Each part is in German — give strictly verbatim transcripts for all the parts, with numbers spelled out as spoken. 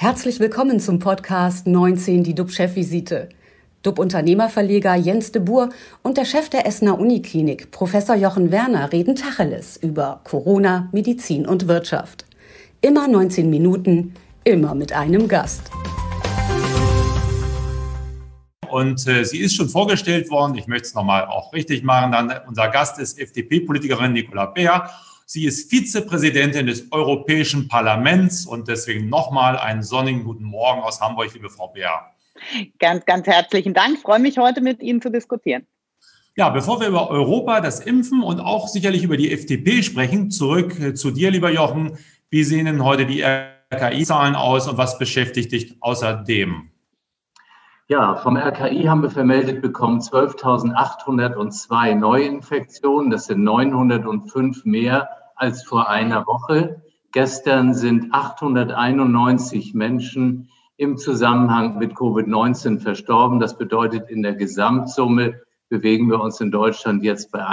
Herzlich willkommen zum Podcast neunzehn, die D U B-Chefvisite. D U B-Unternehmerverleger Jens de Boer und der Chef der Essener Uniklinik, Professor Jochen Werner, reden Tacheles über Corona, Medizin und Wirtschaft. Immer neunzehn Minuten, immer mit einem Gast. Und äh, sie ist schon vorgestellt worden. Ich möchte es nochmal auch richtig machen. Dann, unser Gast ist F D P-Politikerin Nicola Beer. Sie ist Vizepräsidentin des Europäischen Parlaments und deswegen nochmal einen sonnigen guten Morgen aus Hamburg, liebe Frau Beer. Ganz, ganz herzlichen Dank. Ich freue mich, heute mit Ihnen zu diskutieren. Ja, bevor wir über Europa, das Impfen und auch sicherlich über die F D P sprechen, zurück äh, zu dir, lieber Jochen. Wie sehen denn heute die R K I-Zahlen aus und was beschäftigt dich außerdem? Ja, vom R K I haben wir vermeldet bekommen zwölftausendachthundertzwei Neuinfektionen. Das sind neunhundertfünf mehr als vor einer Woche. Gestern sind achthunderteinundneunzig Menschen im Zusammenhang mit Covid neunzehn verstorben. Das bedeutet, in der Gesamtsumme bewegen wir uns in Deutschland jetzt bei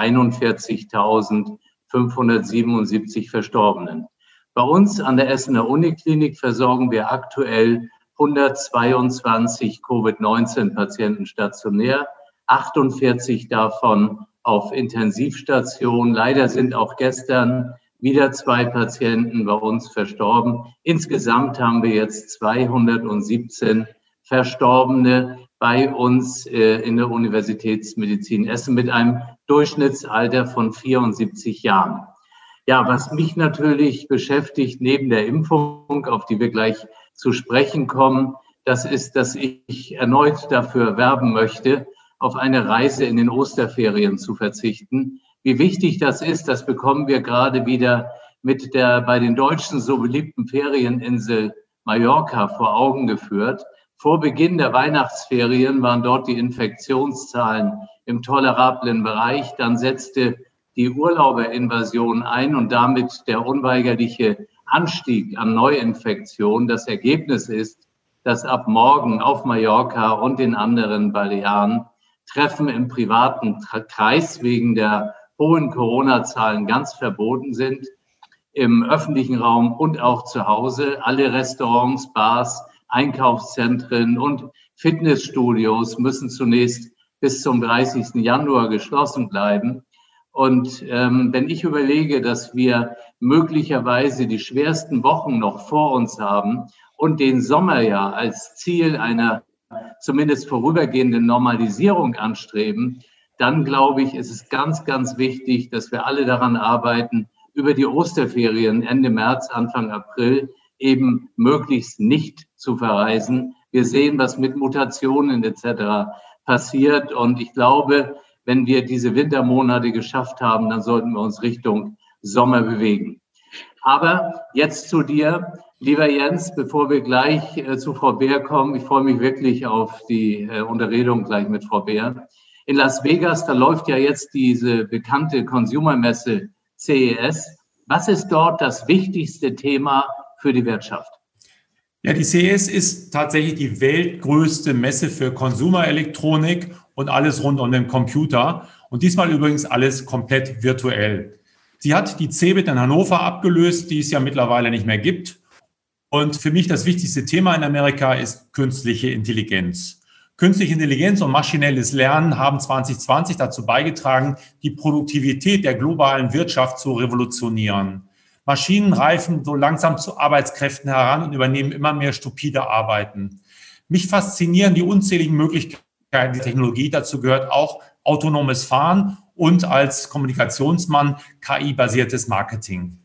einundvierzigtausendfünfhundertsiebenundsiebzig Verstorbenen. Bei uns an der Essener Uniklinik versorgen wir aktuell hundertzweiundzwanzig Covid neunzehn Patienten stationär, achtundvierzig davon auf Intensivstation. Leider sind auch gestern wieder zwei Patienten bei uns verstorben. Insgesamt haben wir jetzt zweihundertsiebzehn Verstorbene bei uns äh, in der Universitätsmedizin Essen mit einem Durchschnittsalter von vierundsiebzig Jahren. Ja, was mich natürlich beschäftigt neben der Impfung, auf die wir gleich zu sprechen kommen, das ist, dass ich erneut dafür werben möchte, auf eine Reise in den Osterferien zu verzichten. Wie wichtig das ist, das bekommen wir gerade wieder mit der bei den Deutschen so beliebten Ferieninsel Mallorca vor Augen geführt. Vor Beginn der Weihnachtsferien waren dort die Infektionszahlen im tolerablen Bereich. Dann setzte die Urlauberinvasion ein und damit der unweigerliche Anstieg an Neuinfektionen. Das Ergebnis ist, dass ab morgen auf Mallorca und den anderen Balearen Treffen im privaten Kreis wegen der hohen Corona-Zahlen ganz verboten sind, im öffentlichen Raum und auch zu Hause. Alle Restaurants, Bars, Einkaufszentren und Fitnessstudios müssen zunächst bis zum dreißigsten Januar geschlossen bleiben. Und ähm, wenn ich überlege, dass wir möglicherweise die schwersten Wochen noch vor uns haben und den Sommer ja als Ziel einer zumindest vorübergehenden Normalisierung anstreben, dann glaube ich, ist es ganz, ganz wichtig, dass wir alle daran arbeiten, über die Osterferien Ende März, Anfang April eben möglichst nicht zu verreisen. Wir sehen, was mit Mutationen et cetera passiert. Und ich glaube, wenn wir diese Wintermonate geschafft haben, dann sollten wir uns Richtung Sommer bewegen. Aber jetzt zu dir, lieber Jens, bevor wir gleich äh, zu Frau Beer kommen. Ich freue mich wirklich auf die äh, Unterredung gleich mit Frau Beer. In Las Vegas, da läuft ja jetzt diese bekannte Consumer-Messe C E S. Was ist dort das wichtigste Thema für die Wirtschaft? Ja, die C E S ist tatsächlich die weltgrößte Messe für Konsumerelektronik und alles rund um den Computer. Und diesmal übrigens alles komplett virtuell. Sie hat die C eBIT in Hannover abgelöst, die es ja mittlerweile nicht mehr gibt. Und für mich das wichtigste Thema in Amerika ist künstliche Intelligenz. Künstliche Intelligenz und maschinelles Lernen haben zwanzig zwanzig dazu beigetragen, die Produktivität der globalen Wirtschaft zu revolutionieren. Maschinen reifen so langsam zu Arbeitskräften heran und übernehmen immer mehr stupide Arbeiten. Mich faszinieren die unzähligen Möglichkeiten der Technologie. Dazu gehört auch autonomes Fahren und als Kommunikationsmann K I-basiertes Marketing.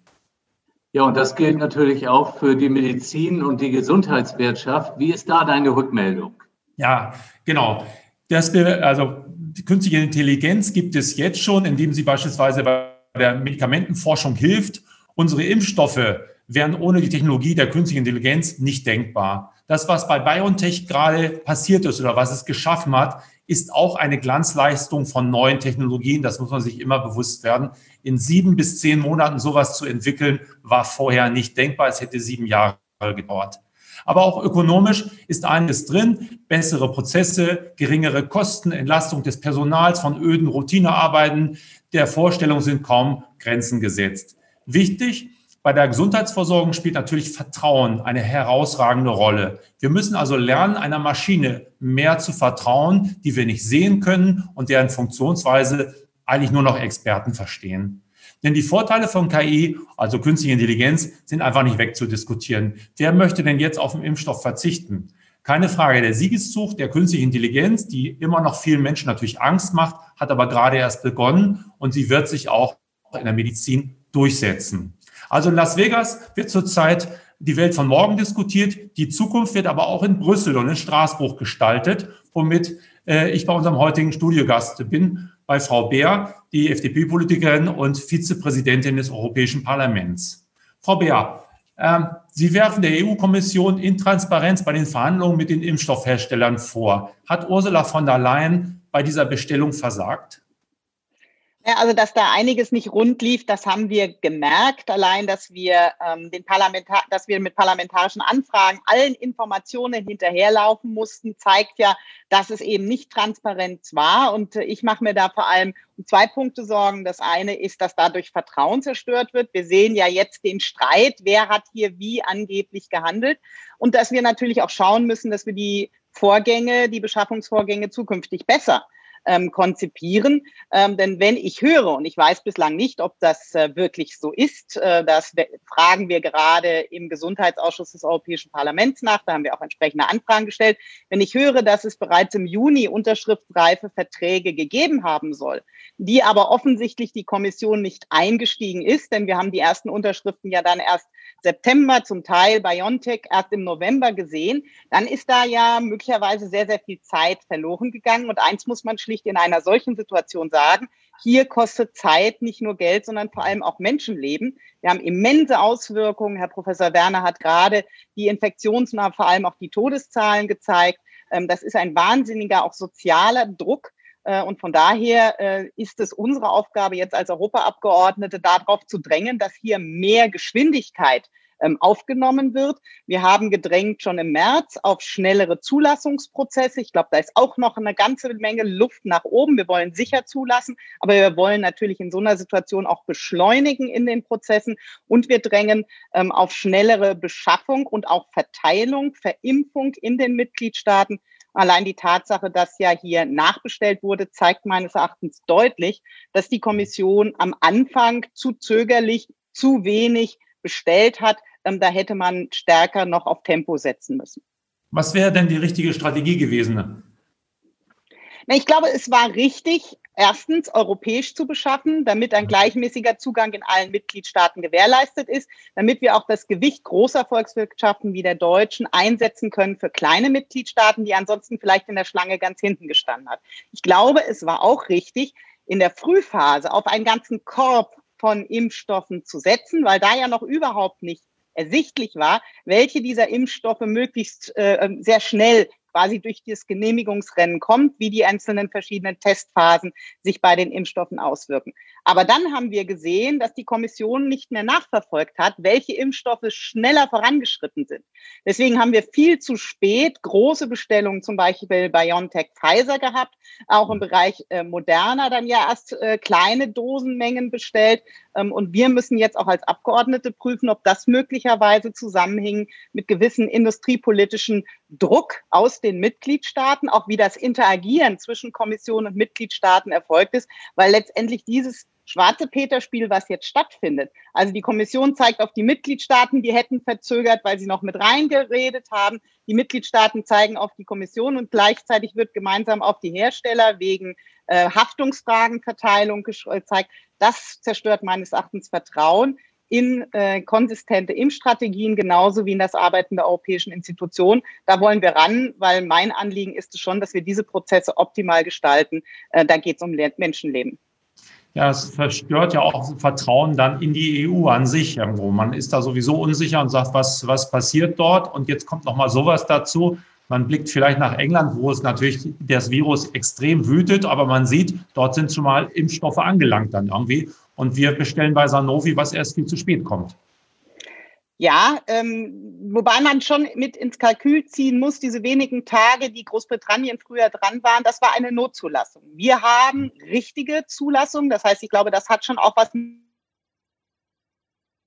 Ja, und das gilt natürlich auch für die Medizin und die Gesundheitswirtschaft. Wie ist da deine Rückmeldung? Ja, genau. Das, also die künstliche Intelligenz gibt es jetzt schon, indem sie beispielsweise bei der Medikamentenforschung hilft. Unsere Impfstoffe wären ohne die Technologie der künstlichen Intelligenz nicht denkbar. Das, was bei BioNTech gerade passiert ist oder was es geschaffen hat, ist auch eine Glanzleistung von neuen Technologien. Das muss man sich immer bewusst werden. In sieben bis zehn Monaten sowas zu entwickeln, war vorher nicht denkbar. Es hätte sieben Jahre gedauert. Aber auch ökonomisch ist einiges drin. Bessere Prozesse, geringere Kosten, Entlastung des Personals von öden Routinearbeiten. Der Vorstellung sind kaum Grenzen gesetzt. Wichtig, bei Bei der Gesundheitsversorgung spielt natürlich Vertrauen eine herausragende Rolle. Wir müssen also lernen, einer Maschine mehr zu vertrauen, die wir nicht sehen können und deren Funktionsweise eigentlich nur noch Experten verstehen. Denn die Vorteile von K I, also künstliche Intelligenz, sind einfach nicht wegzudiskutieren. Wer möchte denn jetzt auf den Impfstoff verzichten? Keine Frage, der Siegeszug der künstlichen Intelligenz, die immer noch vielen Menschen natürlich Angst macht, hat aber gerade erst begonnen und sie wird sich auch in der Medizin durchsetzen. Also in Las Vegas wird zurzeit die Welt von morgen diskutiert. Die Zukunft wird aber auch in Brüssel und in Straßburg gestaltet, womit äh, ich bei unserem heutigen Studiogast bin, bei Frau Beer, die F D P-Politikerin und Vizepräsidentin des Europäischen Parlaments. Frau Beer, äh, Sie werfen der E U-Kommission Intransparenz bei den Verhandlungen mit den Impfstoffherstellern vor. Hat Ursula von der Leyen bei dieser Bestellung versagt? Ja, also dass da einiges nicht rund lief, das haben wir gemerkt. Allein, dass wir ähm, den Parlamentar dass wir mit parlamentarischen Anfragen allen Informationen hinterherlaufen mussten, zeigt ja, dass es eben nicht transparent war. Und äh, ich mache mir da vor allem um zwei Punkte Sorgen. Das eine ist, dass dadurch Vertrauen zerstört wird. Wir sehen ja jetzt den Streit, wer hat hier wie angeblich gehandelt. Und dass wir natürlich auch schauen müssen, dass wir die Vorgänge, die Beschaffungsvorgänge zukünftig besser Ähm, konzipieren. Ähm, denn wenn ich höre, und ich weiß bislang nicht, ob das äh, wirklich so ist, äh, das fragen wir gerade im Gesundheitsausschuss des Europäischen Parlaments nach, da haben wir auch entsprechende Anfragen gestellt. Wenn ich höre, dass es bereits im Juni unterschriftsreife Verträge gegeben haben soll, die aber offensichtlich die Kommission nicht eingestiegen ist, denn wir haben die ersten Unterschriften ja dann erst September, zum Teil BioNTech erst im November gesehen, dann ist da ja möglicherweise sehr, sehr viel Zeit verloren gegangen. Und eins muss man schlicht in einer solchen Situation sagen: Hier kostet Zeit nicht nur Geld, sondern vor allem auch Menschenleben. Wir haben immense Auswirkungen. Herr Professor Werner hat gerade die Infektions- und vor allem auch die Todeszahlen gezeigt. Das ist ein wahnsinniger, auch sozialer Druck. Und von daher ist es unsere Aufgabe jetzt als Europaabgeordnete, darauf zu drängen, dass hier mehr Geschwindigkeit aufgenommen wird. Wir haben gedrängt schon im März auf schnellere Zulassungsprozesse. Ich glaube, da ist auch noch eine ganze Menge Luft nach oben. Wir wollen sicher zulassen, aber wir wollen natürlich in so einer Situation auch beschleunigen in den Prozessen. Und wir drängen ähm, auf schnellere Beschaffung und auch Verteilung, Verimpfung in den Mitgliedstaaten. Allein die Tatsache, dass ja hier nachbestellt wurde, zeigt meines Erachtens deutlich, dass die Kommission am Anfang zu zögerlich, zu wenig bestellt hat. Ähm, da hätte man stärker noch auf Tempo setzen müssen. Was wäre denn die richtige Strategie gewesen? Na, ich glaube, es war richtig, erstens europäisch zu beschaffen, damit ein gleichmäßiger Zugang in allen Mitgliedstaaten gewährleistet ist, damit wir auch das Gewicht großer Volkswirtschaften wie der deutschen einsetzen können für kleine Mitgliedstaaten, die ansonsten vielleicht in der Schlange ganz hinten gestanden hat. Ich glaube, es war auch richtig, in der Frühphase auf einen ganzen Korb von Impfstoffen zu setzen, weil da ja noch überhaupt nicht ersichtlich war, welche dieser Impfstoffe möglichst äh, sehr schnell quasi durch das Genehmigungsrennen kommt, wie die einzelnen verschiedenen Testphasen sich bei den Impfstoffen auswirken. Aber dann haben wir gesehen, dass die Kommission nicht mehr nachverfolgt hat, welche Impfstoffe schneller vorangeschritten sind. Deswegen haben wir viel zu spät große Bestellungen, zum Beispiel BioNTech, Pfizer gehabt, auch im Bereich äh, Moderna dann ja erst äh, kleine Dosenmengen bestellt. Ähm, und wir müssen jetzt auch als Abgeordnete prüfen, ob das möglicherweise zusammenhing mit gewissen industriepolitischen Druck aus den Mitgliedstaaten, auch wie das Interagieren zwischen Kommission und Mitgliedstaaten erfolgt ist, weil letztendlich dieses schwarze Peter-Spiel, was jetzt stattfindet, also die Kommission zeigt auf die Mitgliedstaaten, die hätten verzögert, weil sie noch mit reingeredet haben. Die Mitgliedstaaten zeigen auf die Kommission und gleichzeitig wird gemeinsam auf die Hersteller wegen äh, Haftungsfragenverteilung gezeigt. Das zerstört meines Erachtens Vertrauen in äh, konsistente Impfstrategien, genauso wie in das Arbeiten der europäischen Institutionen. Da wollen wir ran, weil mein Anliegen ist es schon, dass wir diese Prozesse optimal gestalten. Äh, da geht es um Le- Menschenleben. Ja, es verstört ja auch Vertrauen dann in die E U an sich irgendwo. Man ist da sowieso unsicher und sagt, was, was passiert dort? Und jetzt kommt noch mal sowas dazu. Man blickt vielleicht nach England, wo es natürlich das Virus extrem wütet, aber man sieht, dort sind schon mal Impfstoffe angelangt dann irgendwie. Und wir bestellen bei Sanofi, was erst viel zu spät kommt. Ja, ähm, wobei man schon mit ins Kalkül ziehen muss, diese wenigen Tage, die Großbritannien früher dran waren, das war eine Notzulassung. Wir haben richtige Zulassung, das heißt, ich glaube, das hat schon auch was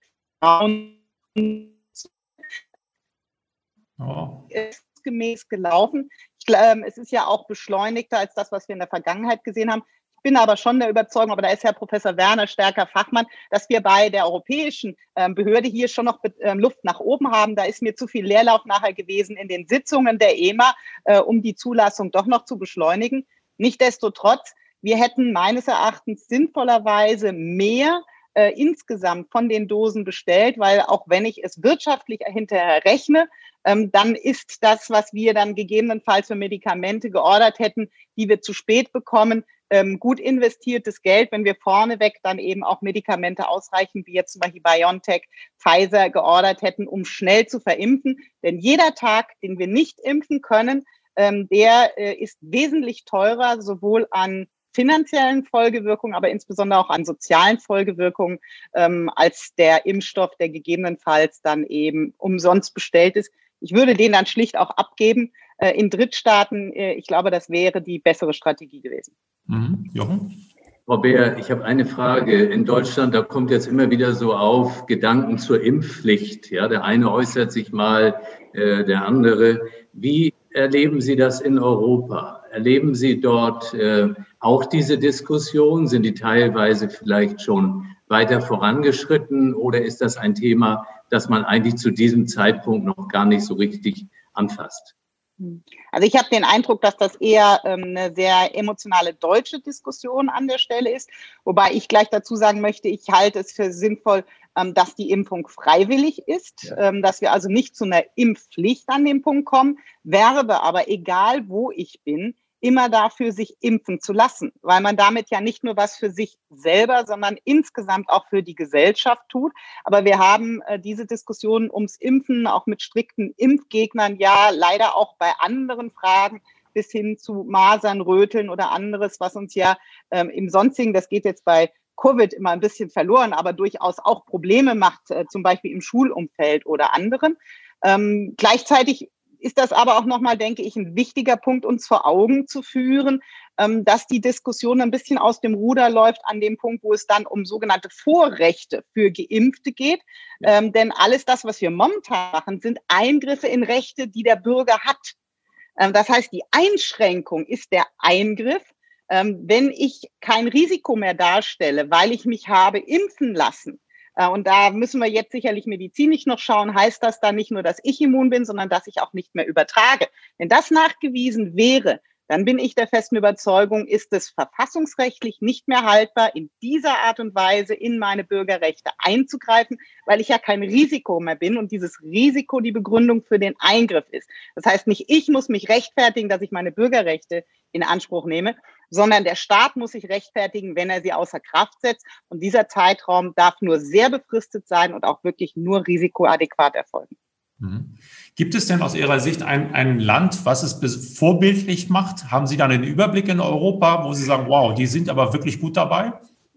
Oh. Ist gemäß gelaufen. Ich, äh, es ist ja auch beschleunigter als das, was wir in der Vergangenheit gesehen haben. Ich bin aber schon der Überzeugung, aber da ist Herr Professor Werner stärker Fachmann, dass wir bei der europäischen ähm, Behörde hier schon noch ähm, Luft nach oben haben. Da ist mir zu viel Leerlauf nachher gewesen in den Sitzungen der E M A, äh, um die Zulassung doch noch zu beschleunigen. Nichtsdestotrotz, wir hätten meines Erachtens sinnvollerweise mehr äh, insgesamt von den Dosen bestellt, weil auch wenn ich es wirtschaftlich hinterher rechne, ähm, dann ist das, was wir dann gegebenenfalls für Medikamente geordert hätten, die wir zu spät bekommen, ähm, gut investiertes Geld, wenn wir vorneweg dann eben auch Medikamente ausreichend, wie jetzt zum Beispiel BioNTech, Pfizer geordert hätten, um schnell zu verimpfen. Denn jeder Tag, den wir nicht impfen können, ähm, der äh, ist wesentlich teurer, sowohl an finanziellen Folgewirkungen, aber insbesondere auch an sozialen Folgewirkungen, ähm, als der Impfstoff, der gegebenenfalls dann eben umsonst bestellt ist. Ich würde den dann schlicht auch abgeben äh, in Drittstaaten. Äh, ich glaube, das wäre die bessere Strategie gewesen. Mhm. Jochen? Frau Beer, ich habe eine Frage. In Deutschland, da kommt jetzt immer wieder so auf Gedanken zur Impfpflicht. Ja, der eine äußert sich mal, äh, der andere. Wie erleben Sie das in Europa? Erleben Sie dort äh, auch diese Diskussion? Sind die teilweise vielleicht schon weiter vorangeschritten oder ist das ein Thema, das man eigentlich zu diesem Zeitpunkt noch gar nicht so richtig anfasst? Also ich habe den Eindruck, dass das eher ähm, eine sehr emotionale deutsche Diskussion an der Stelle ist, wobei ich gleich dazu sagen möchte, ich halte es für sinnvoll, ähm, dass die Impfung freiwillig ist, ja. ähm, dass wir also nicht zu einer Impfpflicht an den Punkt kommen, werbe aber, egal wo ich bin, immer dafür, sich impfen zu lassen, weil man damit ja nicht nur was für sich selber, sondern insgesamt auch für die Gesellschaft tut. Aber wir haben äh, diese Diskussion ums Impfen auch mit strikten Impfgegnern, ja leider auch bei anderen Fragen bis hin zu Masern, Röteln oder anderes, was uns ja ähm, im Sonstigen, das geht jetzt bei Covid immer ein bisschen verloren, aber durchaus auch Probleme macht, äh, zum Beispiel im Schulumfeld oder anderen. Ähm, gleichzeitig ist das aber auch nochmal, denke ich, ein wichtiger Punkt, uns vor Augen zu führen, ähm, dass die Diskussion ein bisschen aus dem Ruder läuft an dem Punkt, wo es dann um sogenannte Vorrechte für Geimpfte geht. Ja. Ähm, denn alles das, was wir momentan machen, sind Eingriffe in Rechte, die der Bürger hat. Ähm, das heißt, die Einschränkung ist der Eingriff. Ähm, wenn ich kein Risiko mehr darstelle, weil ich mich habe impfen lassen, und da müssen wir jetzt sicherlich medizinisch noch schauen, heißt das dann nicht nur, dass ich immun bin, sondern dass ich auch nicht mehr übertrage. Wenn das nachgewiesen wäre, dann bin ich der festen Überzeugung, ist es verfassungsrechtlich nicht mehr haltbar, in dieser Art und Weise in meine Bürgerrechte einzugreifen, weil ich ja kein Risiko mehr bin und dieses Risiko die Begründung für den Eingriff ist. Das heißt, nicht ich muss mich rechtfertigen, dass ich meine Bürgerrechte in Anspruch nehme, sondern der Staat muss sich rechtfertigen, wenn er sie außer Kraft setzt. Und dieser Zeitraum darf nur sehr befristet sein und auch wirklich nur risikoadäquat erfolgen. Mhm. Gibt es denn aus Ihrer Sicht ein, ein Land, was es vorbildlich macht? Haben Sie dann einen Überblick in Europa, wo Sie sagen, wow, die sind aber wirklich gut dabei?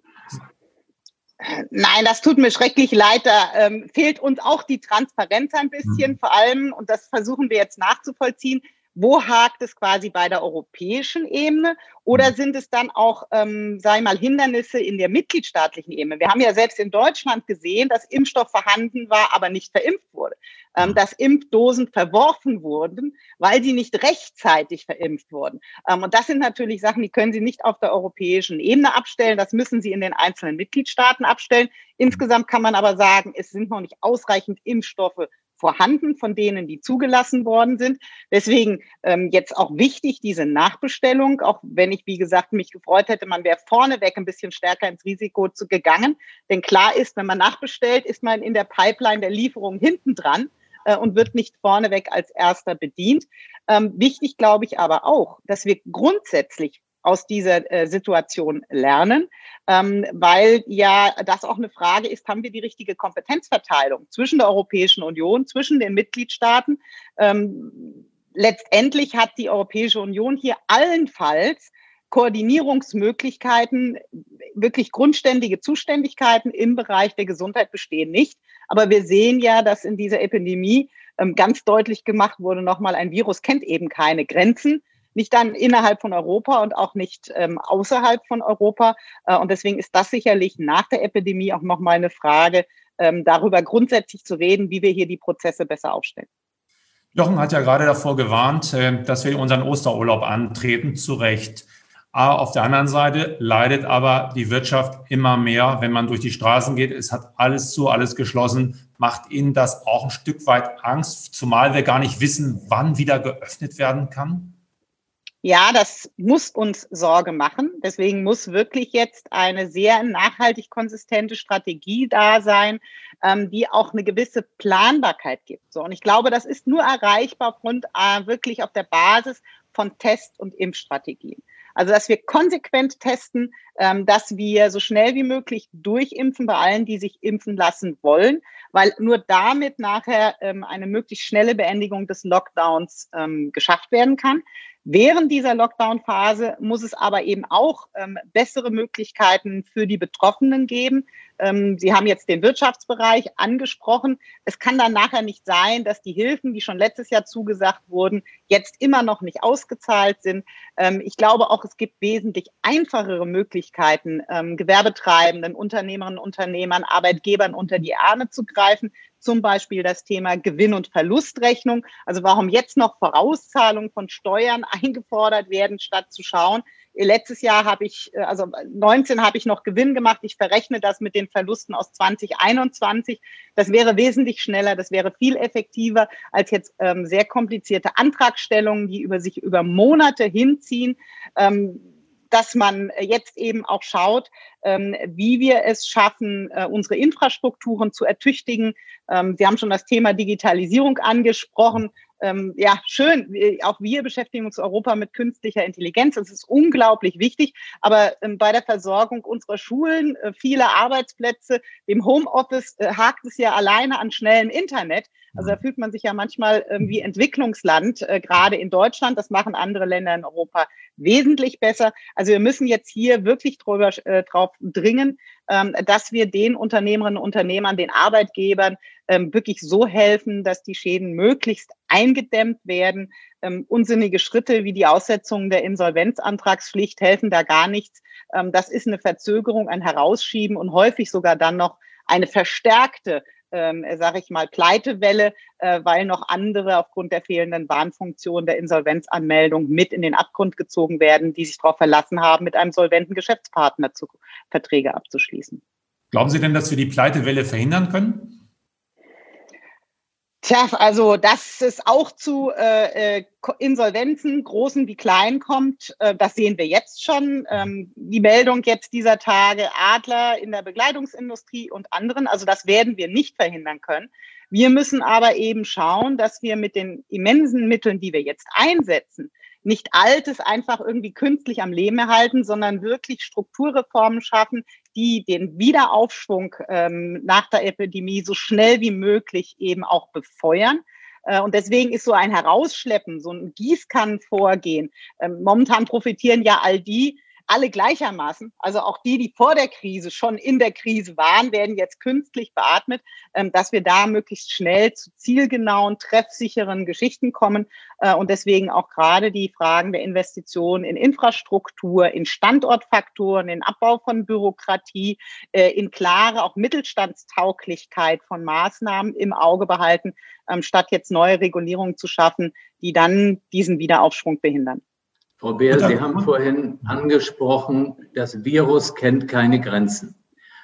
Nein, das tut mir schrecklich leid. Da ähm, fehlt uns auch die Transparenz ein bisschen, mhm. vor allem, und das versuchen wir jetzt nachzuvollziehen, wo hakt es quasi bei der europäischen Ebene oder sind es dann auch, ähm, sag ich mal, Hindernisse in der mitgliedstaatlichen Ebene? Wir haben ja selbst in Deutschland gesehen, dass Impfstoff vorhanden war, aber nicht verimpft wurde. Ähm, dass Impfdosen verworfen wurden, weil sie nicht rechtzeitig verimpft wurden. Ähm, und das sind natürlich Sachen, die können Sie nicht auf der europäischen Ebene abstellen. Das müssen Sie in den einzelnen Mitgliedstaaten abstellen. Insgesamt kann man aber sagen, es sind noch nicht ausreichend Impfstoffe vorhanden, von denen, die zugelassen worden sind. Deswegen ähm, jetzt auch wichtig, diese Nachbestellung, auch wenn ich, wie gesagt, mich gefreut hätte, man wäre vorneweg ein bisschen stärker ins Risiko zu gegangen. Denn klar ist, wenn man nachbestellt, ist man in der Pipeline der Lieferung hinten dran äh, und wird nicht vorneweg als erster bedient. Ähm, wichtig, glaube ich, aber auch, dass wir grundsätzlich aus dieser äh, Situation lernen, ähm, weil ja das auch eine Frage ist, haben wir die richtige Kompetenzverteilung zwischen der Europäischen Union, zwischen den Mitgliedstaaten? Ähm, letztendlich hat die Europäische Union hier allenfalls Koordinierungsmöglichkeiten, wirklich grundständige Zuständigkeiten im Bereich der Gesundheit bestehen nicht. Aber wir sehen ja, dass in dieser Epidemie ähm, ganz deutlich gemacht wurde, nochmal, ein Virus kennt eben keine Grenzen. Nicht dann innerhalb von Europa und auch nicht ähm, außerhalb von Europa. Äh, und deswegen ist das sicherlich nach der Epidemie auch nochmal eine Frage, ähm, darüber grundsätzlich zu reden, wie wir hier die Prozesse besser aufstellen. Jochen hat ja gerade davor gewarnt, äh, dass wir unseren Osterurlaub antreten, zu Recht. Aber auf der anderen Seite leidet aber die Wirtschaft immer mehr, wenn man durch die Straßen geht. Es hat alles zu, alles geschlossen. Macht Ihnen das auch ein Stück weit Angst, zumal wir gar nicht wissen, wann wieder geöffnet werden kann? Ja, das muss uns Sorge machen. Deswegen muss wirklich jetzt eine sehr nachhaltig konsistente Strategie da sein, ähm, die auch eine gewisse Planbarkeit gibt. So, und ich glaube, das ist nur erreichbar aufgrund äh, wirklich auf der Basis von Test- und Impfstrategien. Also, dass wir konsequent testen, ähm, dass wir so schnell wie möglich durchimpfen bei allen, die sich impfen lassen wollen, weil nur damit nachher ähm, eine möglichst schnelle Beendigung des Lockdowns ähm, geschafft werden kann. Während dieser Lockdown-Phase muss es aber eben auch ähm, bessere Möglichkeiten für die Betroffenen geben. Ähm, Sie haben jetzt den Wirtschaftsbereich angesprochen. Es kann dann nachher nicht sein, dass die Hilfen, die schon letztes Jahr zugesagt wurden, jetzt immer noch nicht ausgezahlt sind. Ähm, ich glaube auch, es gibt wesentlich einfachere Möglichkeiten, ähm, Gewerbetreibenden, Unternehmerinnen, Unternehmern, Arbeitgebern unter die Arme zu greifen. Zum Beispiel das Thema Gewinn- und Verlustrechnung. Also warum jetzt noch Vorauszahlungen von Steuern eingefordert werden, statt zu schauen. Letztes Jahr habe ich, also neunzehn habe ich noch Gewinn gemacht. Ich verrechne das mit den Verlusten aus zwanzig einundzwanzig. Das wäre wesentlich schneller, das wäre viel effektiver als jetzt ähm, sehr komplizierte Antragstellungen, die über sich über Monate hinziehen. Ähm, dass man jetzt eben auch schaut, ähm, wie wir es schaffen, äh, unsere Infrastrukturen zu ertüchtigen. Ähm, Sie haben schon das Thema Digitalisierung angesprochen. Ähm, ja, schön. Auch wir beschäftigen uns in Europa mit künstlicher Intelligenz. Das ist unglaublich wichtig. Aber ähm, bei der Versorgung unserer Schulen, äh, viele Arbeitsplätze, dem Homeoffice äh, hakt es ja alleine an schnellem Internet. Also da fühlt man sich ja manchmal ähm, wie Entwicklungsland, äh, gerade in Deutschland. Das machen andere Länder in Europa wesentlich besser. Also wir müssen jetzt hier wirklich drüber, äh, drauf dringen, ähm, dass wir den Unternehmerinnen und Unternehmern, den Arbeitgebern ähm, wirklich so helfen, dass die Schäden möglichst eingedämmt werden. Ähm, unsinnige Schritte wie die Aussetzung der Insolvenzantragspflicht helfen da gar nichts. Ähm, das ist eine Verzögerung, ein Herausschieben und häufig sogar dann noch eine verstärkte Ähm, sage ich mal, Pleitewelle, äh, weil noch andere aufgrund der fehlenden Warnfunktion der Insolvenzanmeldung mit in den Abgrund gezogen werden, die sich darauf verlassen haben, mit einem solventen Geschäftspartner zu, Verträge abzuschließen. Glauben Sie denn, dass wir die Pleitewelle verhindern können? Tja, also dass es auch zu äh, Insolvenzen, großen wie kleinen, kommt, äh, das sehen wir jetzt schon. Ähm, die Meldung jetzt dieser Tage, Adler in der Bekleidungsindustrie und anderen, also das werden wir nicht verhindern können. Wir müssen aber eben schauen, dass wir mit den immensen Mitteln, die wir jetzt einsetzen, nicht Altes einfach irgendwie künstlich am Leben erhalten, sondern wirklich Strukturreformen schaffen, die den Wiederaufschwung ähm, nach der Epidemie so schnell wie möglich eben auch befeuern. Äh, und deswegen ist so ein Herausschleppen, so ein Gießkannenvorgehen. Ähm, momentan profitieren ja all die, alle gleichermaßen, also auch die, die vor der Krise schon in der Krise waren, werden jetzt künstlich beatmet, ähm, dass wir da möglichst schnell zu zielgenauen, treffsicheren Geschichten kommen äh, und deswegen auch gerade die Fragen der Investitionen in Infrastruktur, in Standortfaktoren, in Abbau von Bürokratie, äh, in klare auch Mittelstandstauglichkeit von Maßnahmen im Auge behalten, ähm, statt jetzt neue Regulierungen zu schaffen, die dann diesen Wiederaufschwung behindern. Frau Beer, Sie haben vorhin angesprochen, das Virus kennt keine Grenzen.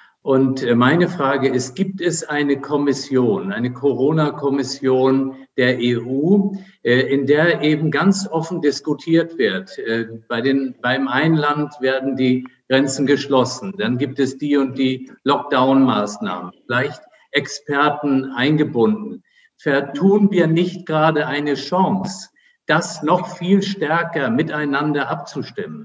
Und meine Frage ist, gibt es eine Kommission, eine Corona-Kommission der E U, in der eben ganz offen diskutiert wird? Bei den, beim einen Land werden die Grenzen geschlossen, dann gibt es die und die Lockdown-Maßnahmen, vielleicht Experten eingebunden. Vertun wir nicht gerade eine Chance, das noch viel stärker miteinander abzustimmen?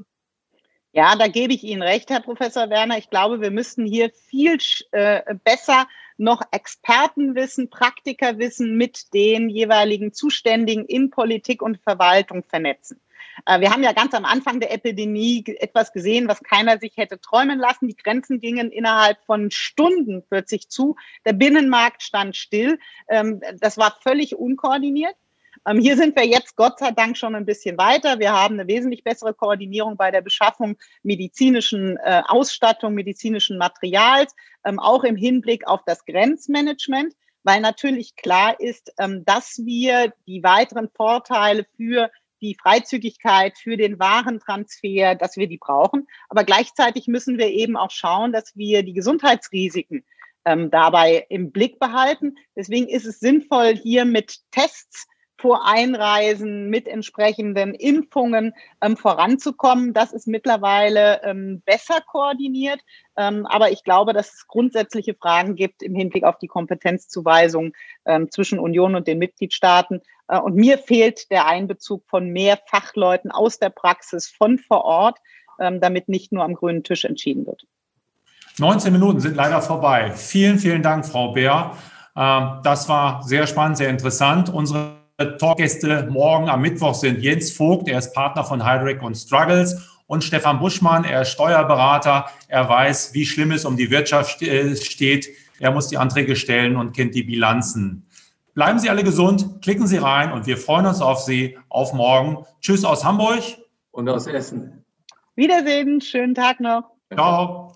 Ja, da gebe ich Ihnen recht, Herr Professor Werner. Ich glaube, wir müssten hier viel äh, besser noch Expertenwissen, Praktikerwissen mit den jeweiligen Zuständigen in Politik und Verwaltung vernetzen. Äh, wir haben ja ganz am Anfang der Epidemie etwas gesehen, was keiner sich hätte träumen lassen. Die Grenzen gingen innerhalb von Stunden plötzlich zu. Der Binnenmarkt stand still. Ähm, das war völlig unkoordiniert. Ähm, hier sind wir jetzt Gott sei Dank schon ein bisschen weiter. Wir haben eine wesentlich bessere Koordinierung bei der Beschaffung medizinischen äh, Ausstattung, medizinischen Materials, ähm, auch im Hinblick auf das Grenzmanagement, weil natürlich klar ist, ähm, dass wir die weiteren Vorteile für die Freizügigkeit, für den Warentransfer, dass wir die brauchen. Aber gleichzeitig müssen wir eben auch schauen, dass wir die Gesundheitsrisiken ähm, dabei im Blick behalten. Deswegen ist es sinnvoll, hier mit Tests vor Einreisen, mit entsprechenden Impfungen ähm, voranzukommen. Das ist mittlerweile ähm, besser koordiniert. Ähm, aber ich glaube, dass es grundsätzliche Fragen gibt im Hinblick auf die Kompetenzzuweisung ähm, zwischen Union und den Mitgliedstaaten. Äh, und mir fehlt der Einbezug von mehr Fachleuten aus der Praxis von vor Ort, ähm, damit nicht nur am grünen Tisch entschieden wird. neunzehn Minuten sind leider vorbei. Vielen, vielen Dank, Frau Beer. Ähm, das war sehr spannend, sehr interessant. Unsere Talkgäste morgen am Mittwoch sind Jens Vogt, er ist Partner von Heidrick und Struggles, und Stefan Buschmann, er ist Steuerberater. Er weiß, wie schlimm es um die Wirtschaft steht. Er muss die Anträge stellen und kennt die Bilanzen. Bleiben Sie alle gesund, klicken Sie rein und wir freuen uns auf Sie. Auf morgen. Tschüss aus Hamburg. Und aus Essen. Wiedersehen, schönen Tag noch. Ciao.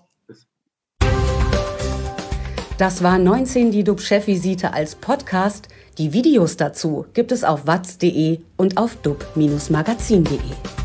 Das war neunzehn die D U B-Chefvisite als Podcast. Die Videos dazu gibt es auf watz punkt de und auf dub Bindestrich magazin punkt de.